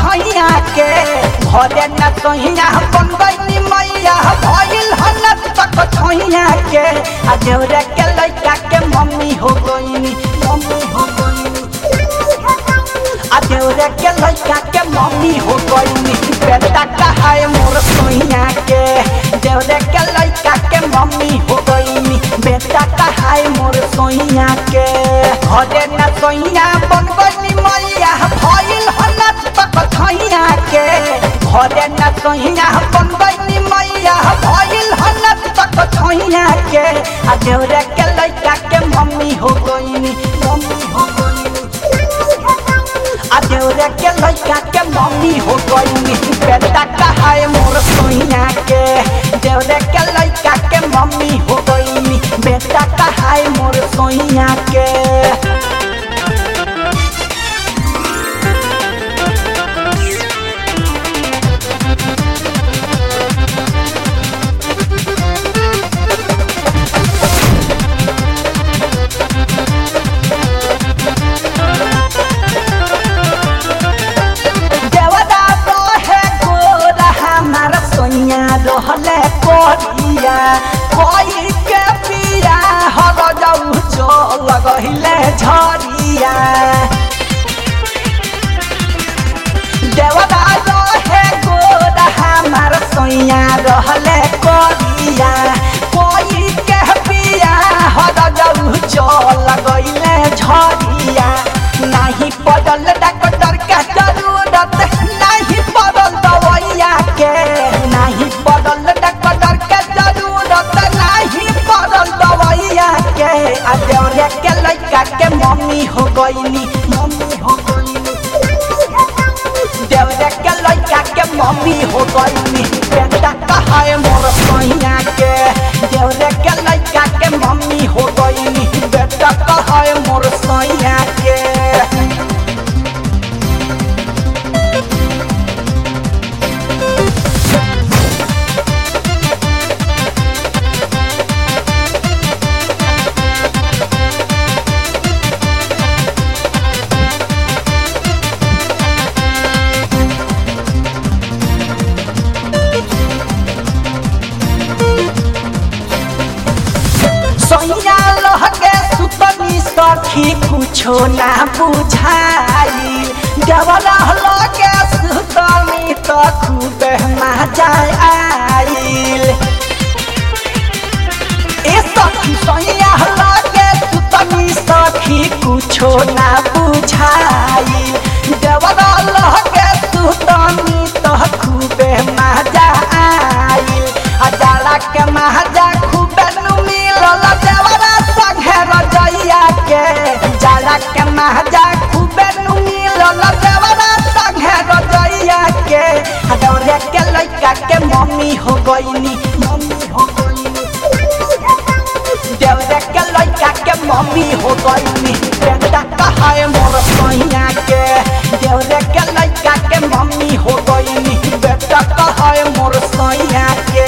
छैया के घरे न सैया बन गईनी मैया भइल हलत तक छैया के आ देवरे के लइका के मम्मी हो गईनी आ देवरे के लइका के मम्मी हो गईनी बेटा कहाए मोर सैया के देवरे के लइका के मम्मी हो गईनी बेटा कहाए मोर सैया के घरे न सैया बन गईनी मैया भइल हलत तक छैया के घरे न सैया बन गईनी मैया भइल हलत तक छैया के आ देवरे के लइका के मम्मी हो गईनी आ देवरे के लइका के मम्मी हो गईनी बेटा कहाए मोर सैया के देवरे के लइका के मम्मी हो गईनी बेटा कहाए मोर सैया के रहले कोरिया कोई के पिया हर जाऊ चल गहिले झरिया देवदा रहे गोरा हमार सैया रहले कोरिया कोई के पिया हर जाऊ चल गहिले झरिया नहीं पड़ल डॉक्टर के जरूरत नहीं पड़ल दवाइया के नहीं पड़ल डॉक्टर के जरूरत नहीं पड़ल दवाइया के आ देवरे के लइका के मम्मी हो गईनी देवरे के लइका के मम्मी हो गईनी बेटा कहाए मोर सैया के देवरे के लइका के मम्मी हो गईनी बेटा कहाए मोर सैया के सैया लहके सुतनी सखी कुछो ना बुझाई देवरा लगे सुतनी तो खूब मजा आइल ए सखी सैया लगे सुतनी सखी कुछो ना बुझाई देवरा लगे सुतनी तो खूब मजा आइल आ जाला के मजा खूब देवरा संगे रजैया के जाला के महजा खूबे मिलल देवरा संगे रजैया के देवरे के लइका के मम्मी हो गईनी देवरे के लइका के मम्मी हो गईनी बेटा कहाए मोर सैया के देवरे के लइका के मम्मी हो गईनी बेटा कहाए मोर सैया के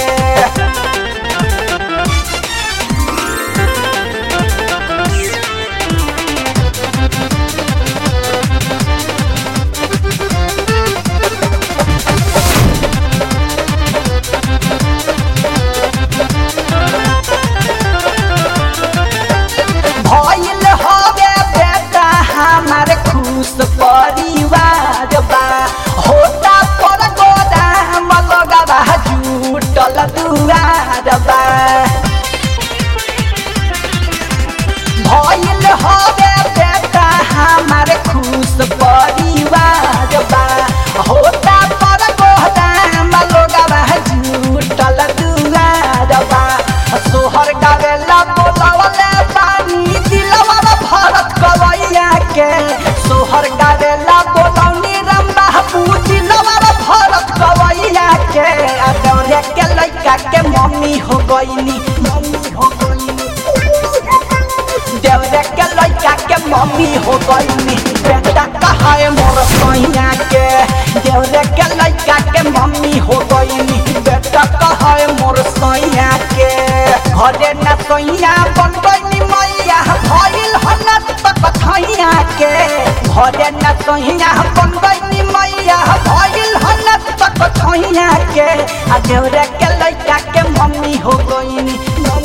भइल हवे बेटा हमार खुश परिवार बा होता पर गोदाम लगवा जुटल दुआर बा भइल हवे बेटा हमार खुश परिवार बा होता पर गोदाम लगवा जुटल दुआर बा सोहर गावेला बोलावले पानी दिलवा भरत कवैया के सोहर गावेला बोलौनी रंबा पूजी दिलवा भरत कवैया के आ देवरे के लइका के मम्मी हो गईनी देवरे के लइका के मम्मी हो गईनी बेटा कहाए मोर सैया के देवरे के लइका के मम्मी हो गईनी बेटा कहाए मोर सैया के घरे न सैया बन गईनी मैया भइल हलत तक छैया के घरे न सैया बन गईनी मैया सोइया के आ देवरे के लइका के मम्मी हो गईनी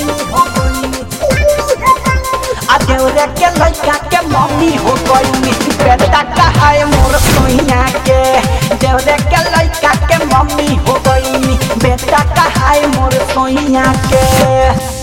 आ देवरे के लइका के मम्मी हो गईनी बेटा कहाए मोर सोइया के देवरे के लइका के मम्मी हो गईनी बेटा कहाए मोर सोइया के।